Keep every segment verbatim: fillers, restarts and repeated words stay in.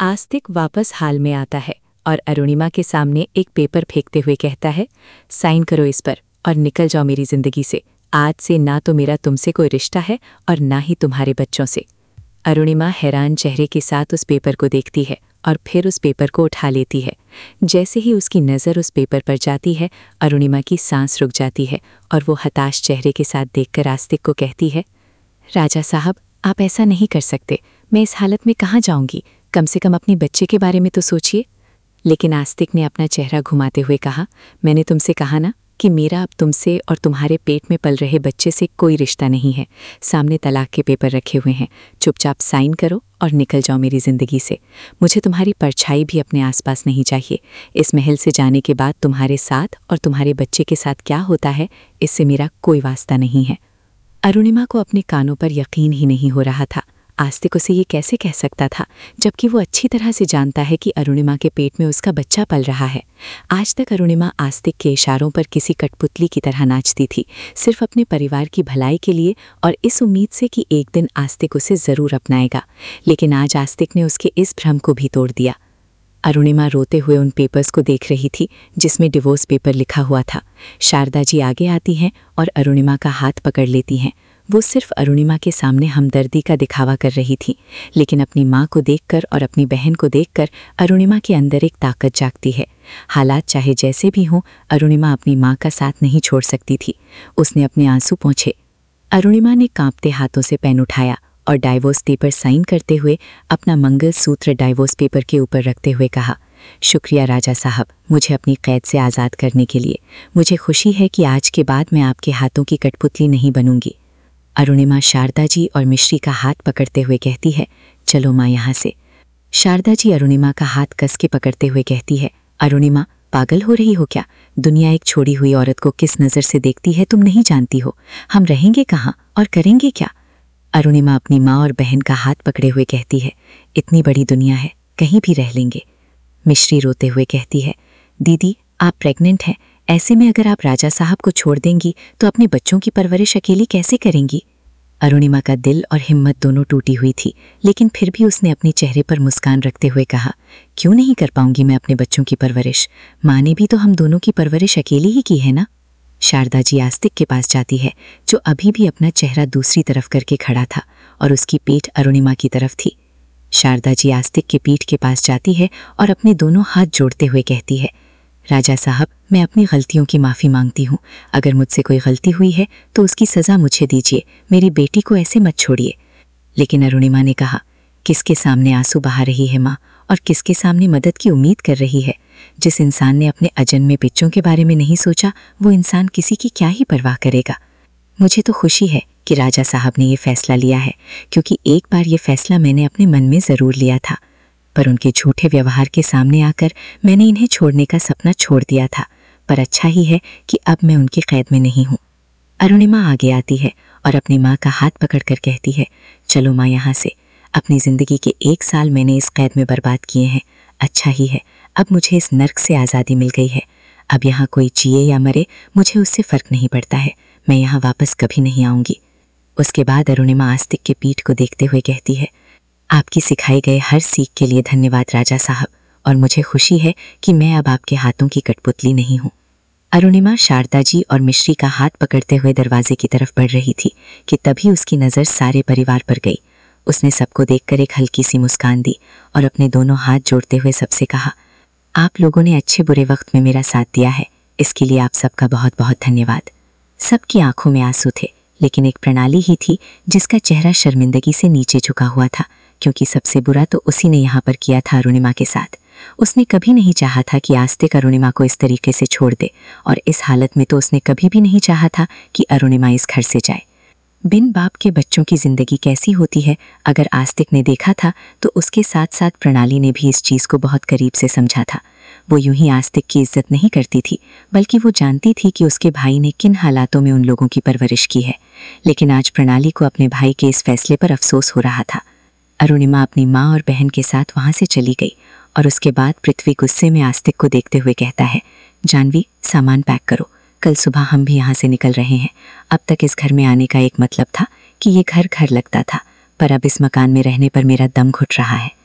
आस्तिक वापस हाल में आता है और अरुणिमा के सामने एक पेपर फेंकते हुए कहता है, साइन करो इस पर और निकल जाओ मेरी जिंदगी से। आज से ना तो मेरा तुमसे कोई रिश्ता है और ना ही तुम्हारे बच्चों से। अरुणिमा हैरान चेहरे के साथ उस पेपर को देखती है और फिर उस पेपर को उठा लेती है। जैसे ही उसकी नज़र उस पेपर पर जाती है, अरुणिमा की सांस रुक जाती है और वो हताश चेहरे के साथ देखकर आस्तिक को कहती है, राजा साहब, आप ऐसा नहीं कर सकते। मैं इस हालत में कहाँ जाऊंगी? कम से कम अपने बच्चे के बारे में तो सोचिए। लेकिन आस्तिक ने अपना चेहरा घुमाते हुए कहा, मैंने तुमसे कहा ना कि मेरा अब तुमसे और तुम्हारे पेट में पल रहे बच्चे से कोई रिश्ता नहीं है। सामने तलाक के पेपर रखे हुए हैं, चुपचाप साइन करो और निकल जाओ मेरी ज़िंदगी से। मुझे तुम्हारी परछाई भी अपने आसपास नहीं चाहिए। इस महल से जाने के बाद तुम्हारे साथ और तुम्हारे बच्चे के साथ क्या होता है, इससे मेरा कोई वास्ता नहीं है। अरुणिमा को अपने कानों पर यकीन ही नहीं हो रहा था। आस्तिक उसे ये कैसे कह सकता था, जबकि वो अच्छी तरह से जानता है कि अरुणिमा के पेट में उसका बच्चा पल रहा है। आज तक अरुणिमा आस्तिक के इशारों पर किसी कठपुतली की तरह नाचती थी, सिर्फ अपने परिवार की भलाई के लिए और इस उम्मीद से कि एक दिन आस्तिक उसे ज़रूर अपनाएगा। लेकिन आज आस्तिक ने उसके इस भ्रम को भी तोड़ दिया। अरुणिमा रोते हुए उन पेपर्स को देख रही थी जिसमें डिवोर्स पेपर लिखा हुआ था। शारदा जी आगे आती हैं और अरुणिमा का हाथ पकड़ लेती हैं। वो सिर्फ अरुणिमा के सामने हमदर्दी का दिखावा कर रही थी, लेकिन अपनी माँ को देखकर और अपनी बहन को देखकर अरुणिमा के अंदर एक ताकत जागती है। हालात चाहे जैसे भी हों, अरुणिमा अपनी माँ का साथ नहीं छोड़ सकती थी। उसने अपने आंसू पोंछे। अरुणिमा ने कांपते हाथों से पेन उठाया और डाइवोर्स पेपर साइन करते हुए अपना मंगलसूत्र डाइवोर्स पेपर के ऊपर रखते हुए कहा, शुक्रिया राजा साहब, मुझे अपनी कैद से आज़ाद करने के लिए। मुझे खुशी है कि आज के बाद मैं आपके हाथों की कठपुतली नहीं बनूंगी। अरुणिमा शारदा जी और मिश्री का हाथ पकड़ते हुए कहती है, चलो माँ यहाँ से। शारदा जी अरुणिमा का हाथ कस के पकड़ते हुए कहती है, अरुणिमा, पागल हो रही हो क्या? दुनिया एक छोड़ी हुई औरत को किस नज़र से देखती है तुम नहीं जानती हो। हम रहेंगे कहाँ और करेंगे क्या? अरुणिमा अपनी माँ और बहन का हाथ पकड़े हुए कहती है, इतनी बड़ी दुनिया है, कहीं भी रह लेंगे। मिश्री रोते हुए कहती है, दीदी आप प्रेग्नेंट हैं, ऐसे में अगर आप राजा साहब को छोड़ देंगी तो अपने बच्चों की परवरिश अकेली कैसे करेंगी? अरुणिमा का दिल और हिम्मत दोनों टूटी हुई थी, लेकिन फिर भी उसने अपने चेहरे पर मुस्कान रखते हुए कहा, क्यों नहीं कर पाऊंगी मैं अपने बच्चों की परवरिश? माँ ने भी तो हम दोनों की परवरिश अकेली ही की है ना। शारदा जी आस्तिक के पास जाती है, जो अभी भी अपना चेहरा दूसरी तरफ करके खड़ा था और उसकी पीठ अरुणिमा की तरफ थी। शारदा जी आस्तिक के पीठ के पास जाती है और अपने दोनों हाथ जोड़ते हुए कहती है, राजा साहब, मैं अपनी गलतियों की माफ़ी मांगती हूँ। अगर मुझसे कोई गलती हुई है तो उसकी सज़ा मुझे दीजिए। मेरी बेटी को ऐसे मत छोड़िए। लेकिन अरुणिमा ने कहा, किसके सामने आंसू बहा रही है माँ, और किसके सामने मदद की उम्मीद कर रही है? जिस इंसान ने अपने अजन्मे बच्चों के बारे में नहीं सोचा, वो इंसान किसी की क्या ही परवाह करेगा। मुझे तो खुशी है कि राजा साहब ने ये फैसला लिया है, क्योंकि एक बार ये फैसला मैंने अपने मन में ज़रूर लिया था, पर उनके झूठे व्यवहार के सामने आकर मैंने इन्हें छोड़ने का सपना छोड़ दिया था। पर अच्छा ही है कि अब मैं उनकी कैद में नहीं हूँ। अरुणिमा आगे आती है और अपनी माँ का हाथ पकड़कर कहती है, चलो माँ यहाँ से। अपनी ज़िंदगी के एक साल मैंने इस कैद में बर्बाद किए हैं। अच्छा ही है, अब मुझे इस नर्क से आज़ादी मिल गई है। अब यहाँ कोई जिए या मरे, मुझे उससे फ़र्क नहीं पड़ता है। मैं यहाँ वापस कभी नहीं आऊँगी। उसके बाद अरुणिमा आस्तिक के पीठ को देखते हुए कहती है, आपकी सिखाई गए हर सीख के लिए धन्यवाद राजा साहब, और मुझे खुशी है कि मैं अब आपके हाथों की कठपुतली नहीं हूँ। अरुणिमा शारदा जी और मिश्री का हाथ पकड़ते हुए दरवाजे की तरफ बढ़ रही थी कि तभी उसकी नज़र सारे परिवार पर गई। उसने सबको देखकर एक हल्की सी मुस्कान दी और अपने दोनों हाथ जोड़ते हुए सबसे कहा, आप लोगों ने अच्छे बुरे वक्त में मेरा साथ दिया है, इसके लिए आप सबका बहुत बहुत धन्यवाद। सबकी आंखों में आंसू थे, लेकिन एक प्रणाली ही थी जिसका चेहरा शर्मिंदगी से नीचे झुका हुआ था, क्योंकि सबसे बुरा तो उसी ने यहाँ पर किया था अरुणिमा के साथ। उसने कभी नहीं चाहा था कि आस्तिक अरुणिमा को इस तरीके से छोड़ दे, और इस हालत में तो उसने कभी भी नहीं चाहा था कि अरुणिमा इस घर से जाए। बिन बाप के बच्चों की ज़िंदगी कैसी होती है, अगर आस्तिक ने देखा था तो उसके साथ साथ प्रणाली ने भी इस चीज़ को बहुत करीब से समझा था। वो यूं ही आस्तिक की इज्जत नहीं करती थी, बल्कि वो जानती थी कि उसके भाई ने किन हालातों में उन लोगों की परवरिश की है। लेकिन आज प्रणाली को अपने भाई के इस फैसले पर अफसोस हो रहा था। अरुणिमा अपनी माँ और बहन के साथ वहाँ से चली गई, और उसके बाद पृथ्वी गुस्से में आस्तिक को देखते हुए कहता है, जानवी, सामान पैक करो, कल सुबह हम भी यहाँ से निकल रहे हैं। अब तक इस घर में आने का एक मतलब था कि ये घर घर लगता था, पर अब इस मकान में रहने पर मेरा दम घुट रहा है।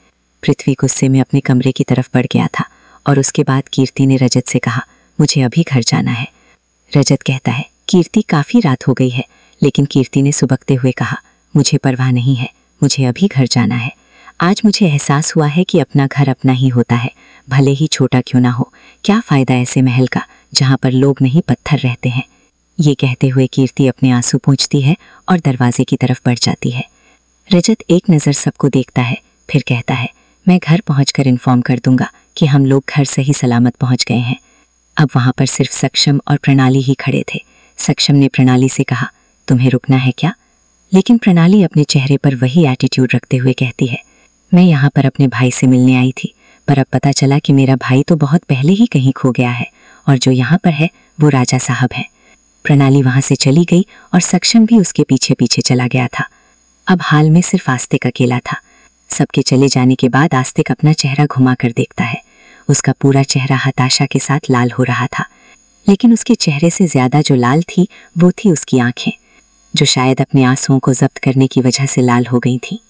पृथ्वी गुस्से में अपने कमरे की तरफ बढ़ गया था और उसके बाद कीर्ति ने रजत से कहा, मुझे अभी घर जाना है। रजत कहता है, कीर्ति काफ़ी रात हो गई है। लेकिन कीर्ति ने सुबकते हुए कहा, मुझे परवाह नहीं है, मुझे अभी घर जाना है। आज मुझे एहसास हुआ है कि अपना घर अपना ही होता है, भले ही छोटा क्यों ना हो। क्या फ़ायदा ऐसे महल का जहाँ पर लोग नहीं पत्थर रहते हैं। ये कहते हुए कीर्ति अपने आंसू पोंछती है और दरवाजे की तरफ बढ़ जाती है। रजत एक नज़र सबको देखता है, फिर कहता है, मैं घर पहुंचकर इन्फॉर्म कर दूंगा कि हम लोग घर सही सलामत पहुंच गए हैं। अब वहां पर सिर्फ सक्षम और प्रणाली ही खड़े थे। सक्षम ने प्रणाली से कहा, तुम्हें रुकना है क्या? लेकिन प्रणाली अपने चेहरे पर वही एटीट्यूड रखते हुए कहती है, मैं यहाँ पर अपने भाई से मिलने आई थी, पर अब पता चला कि मेरा भाई तो बहुत पहले ही कहीं खो गया है और जो यहाँ पर है वो राजा साहब हैं। प्रणाली वहां से चली गई और सक्षम भी उसके पीछे पीछे चला गया था। अब हाल में सिर्फ आस्तिक अकेला था। सबके चले जाने के बाद आस्तिक अपना चेहरा घुमा कर देखता है। उसका पूरा चेहरा हताशा के साथ लाल हो रहा था, लेकिन उसके चेहरे से ज्यादा जो लाल थी वो थी उसकी आंखें, जो शायद अपने आंसुओं को जब्त करने की वजह से लाल हो गई थीं।